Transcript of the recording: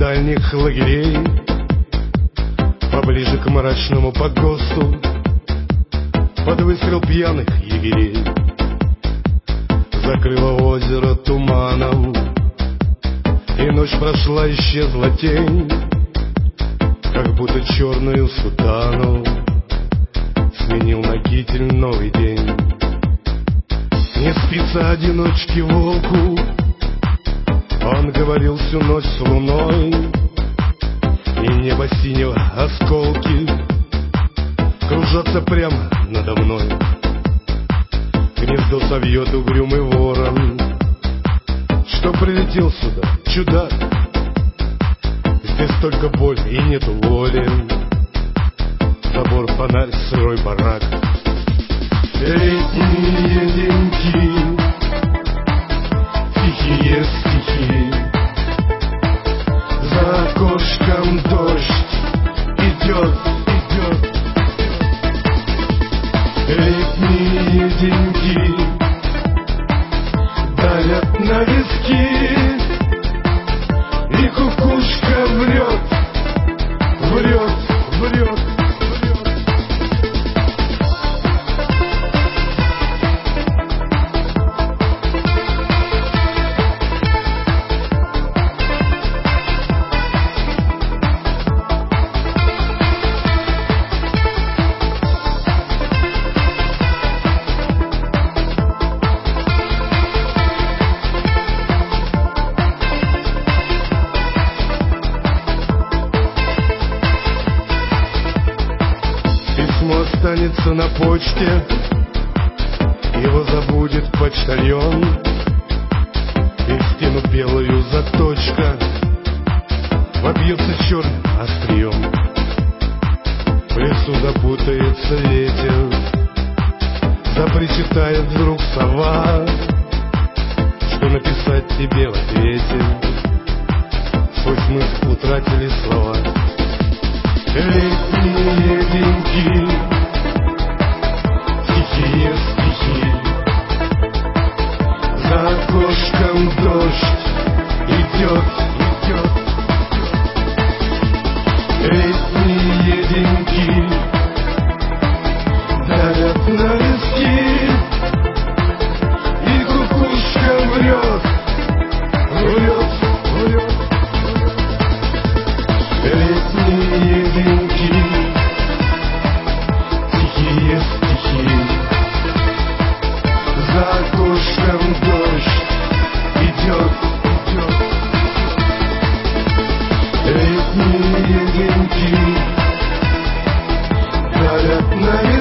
дальних лагерей, поближе к мрачному погосту, под выстрел пьяных егерей. Закрыло озеро туманом, и ночь прошла, исчезла тень, как будто черную сутану сменил на китель новый день. Не спится одиночке волку, он говорил всю ночь с луной, и небо синего осколки кружатся прямо надо мной. Гнездо совьет угрюмый ворон, что прилетел сюда, чудак. Здесь только боль и нету воли, забор, фонарь, сырой барак. Летние деньки, тихие стихи, за окошком дождь идет, идет. Летние деньги давят на виски, и кукушка врет, врет, врет. Останется на почте, его забудет почтальон, и в стену белую заточка вобьется черным острием. В лесу запутается ветер, запричитает вдруг сова, что написать тебе в ответе, свой смысл утратили слова. Летние деньги, тихие стихи, за окошком дождь идет, идет. Летние деньги давят на виски, и кукушка врет, врет, врет. Летние деньги, тихие стихи, за окошком дождь идет, идет. Летние деньги давят на